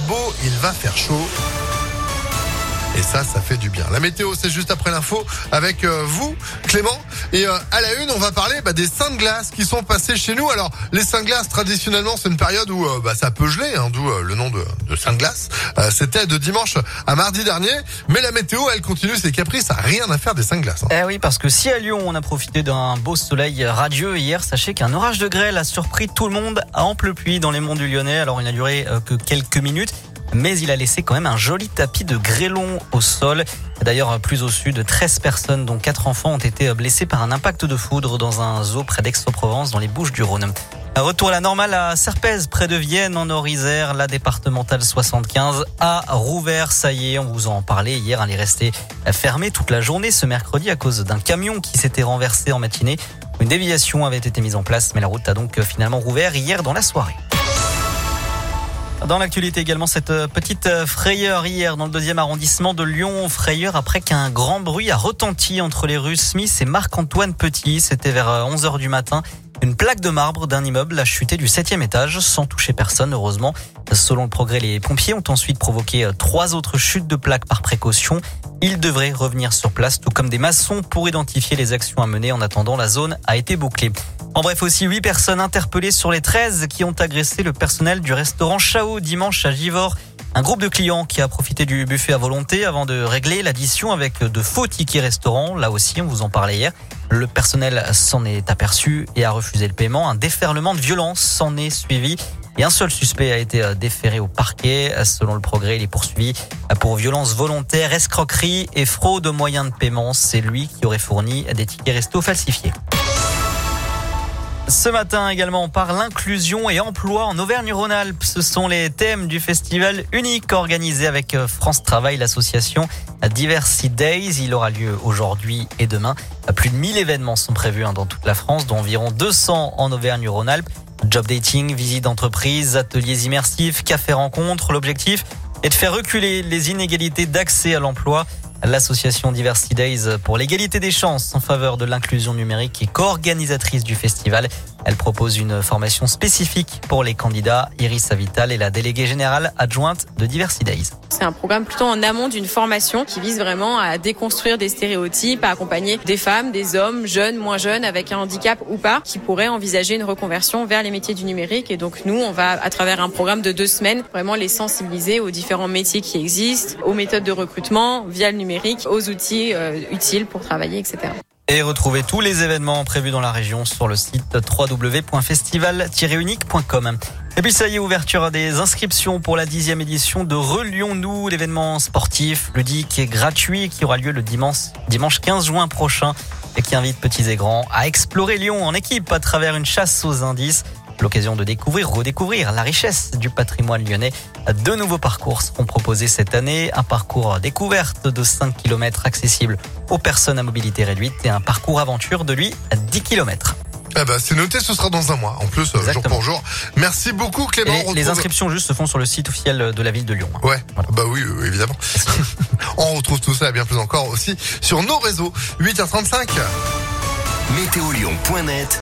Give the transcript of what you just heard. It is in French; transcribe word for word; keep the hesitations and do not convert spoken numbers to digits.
beau, il va faire chaud. Et ça, ça fait du bien. La météo, c'est juste après l'info avec euh, vous, Clément. Et euh, à la une, on va parler bah, des seins de glace qui sont passés chez nous. Alors, les seins de glace, traditionnellement, c'est une période où euh, bah, ça peut geler, hein, d'où euh, le nom de, de seins de glace. Euh, c'était de dimanche à mardi dernier. Mais la météo, elle continue ses caprices. Ça n'a rien à faire des seins de glace. Hein. Eh oui, parce que si à Lyon, on a profité d'un beau soleil radieux hier, sachez qu'un orage de grêle a surpris tout le monde à ample pluie dans les monts du Lyonnais. Alors, il n'a duré euh, que quelques minutes. Mais il a laissé quand même un joli tapis de grêlons au sol. D'ailleurs, plus au sud, treize personnes, dont quatre enfants, ont été blessés par un impact de foudre dans un zoo près d'Aix-en-Provence, dans les Bouches-du-Rhône. Retour à la normale à Serpez, près de Vienne, en Nord-Isère. La départementale soixante-quinze a rouvert. Ça y est, on vous en parlait hier. Elle est restée fermée toute la journée ce mercredi à cause d'un camion qui s'était renversé en matinée. Une déviation avait été mise en place, mais la route a donc finalement rouvert hier dans la soirée. Dans l'actualité également, cette petite frayeur hier dans le deuxième arrondissement de Lyon. Frayeur après qu'un grand bruit a retenti entre les rues Smith et Marc-Antoine Petit. C'était vers onze heures du matin. Une plaque de marbre d'un immeuble a chuté du septième étage sans toucher personne, heureusement. Selon le progrès, les pompiers ont ensuite provoqué trois autres chutes de plaques par précaution. Ils devraient revenir sur place, tout comme des maçons, pour identifier les actions à mener. En attendant, la zone a été bouclée. En bref, aussi huit personnes interpellées sur les treize qui ont agressé le personnel du restaurant Chao dimanche à Givors. Un groupe de clients qui a profité du buffet à volonté avant de régler l'addition avec de faux tickets restaurants. Là aussi, on vous en parlait hier. Le personnel s'en est aperçu et a refusé le paiement. Un déferlement de violence s'en est suivi. Et un seul suspect a été déféré au parquet. Selon le progrès, il est poursuivi pour violence volontaire, escroquerie et fraude aux moyens de paiement. C'est lui qui aurait fourni des tickets resto falsifiés. Ce matin également, on parle inclusion et emploi en Auvergne-Rhône-Alpes. Ce sont les thèmes du festival unique organisé avec France Travail, l'association Diversity Days. Il aura lieu aujourd'hui et demain. Plus de mille événements sont prévus dans toute la France, dont environ deux cents en Auvergne-Rhône-Alpes. Job dating, visites d'entreprise, ateliers immersifs, cafés-rencontres. L'objectif est de faire reculer les inégalités d'accès à l'emploi. L'association Diversity Days pour l'égalité des chances en faveur de l'inclusion numérique est co-organisatrice du festival. Elle propose une formation spécifique pour les candidats. Iris Avital est la déléguée générale adjointe de Diversity Days. C'est un programme plutôt en amont d'une formation qui vise vraiment à déconstruire des stéréotypes, à accompagner des femmes, des hommes, jeunes, moins jeunes, avec un handicap ou pas, qui pourraient envisager une reconversion vers les métiers du numérique. Et donc nous, on va, à travers un programme de deux semaines, vraiment les sensibiliser aux différents métiers qui existent, aux méthodes de recrutement via le numérique, aux outils euh, utiles pour travailler, et cetera. Et retrouvez tous les événements prévus dans la région sur le site w w w point festival tiret unique point com. Et puis ça y est, ouverture des inscriptions pour la dixième édition de Relions-nous, l'événement sportif ludique et gratuit qui aura lieu le dimanche, dimanche quinze juin prochain et qui invite petits et grands à explorer Lyon en équipe à travers une chasse aux indices. L'occasion de découvrir, redécouvrir la richesse du patrimoine lyonnais. Deux nouveaux parcours seront proposés cette année. Un parcours découverte de cinq kilomètres accessible aux personnes à mobilité réduite et un parcours aventure de lui à dix kilomètres. Eh ben, c'est noté, ce sera dans un mois. En plus, Exactement. jour pour jour. Merci beaucoup, Clément. Et retrouve... Les inscriptions juste se font sur le site officiel de la ville de Lyon. Ouais, voilà. Bah oui, évidemment. On retrouve tout ça et bien plus encore aussi sur nos réseaux. huit heures trente-cinq. météo lyon point net